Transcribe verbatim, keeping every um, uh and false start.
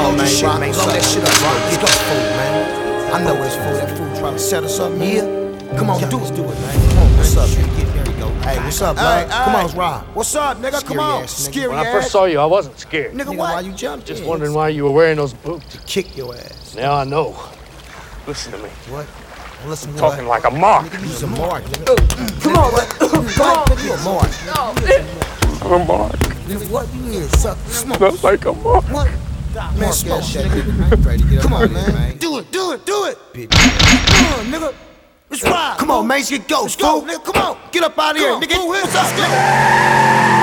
hold this shit, man. Blow that shit up, rock. Get that fool, man. I know it's fool. That fool trying to set us up, man. Come on, do it, do it, man. Come on, what's up? There we go. Hey, what's up, man? Come on, Rob. What's up, nigga? Come on. Scary ass. When I first saw you, I wasn't scared. Nigga, why you jumped? Just wondering why you were wearing those boots. To kick your ass. Now I know. Listen to me. What? Listen, talking like a mark. Nigga, you's a mark, nigga. Come on, come on, nigga, you a mark. I'm a mark. Nigga, what you is? Suck, smoke. Not like a mark. What? Man, smoke that nigga. Come on, man. Do it, do it, do it. Come on, nigga. Let's ride. Come on, man, let's get ghost, fool. Nigga, come on. Get up out of here, nigga. What's up, nigga?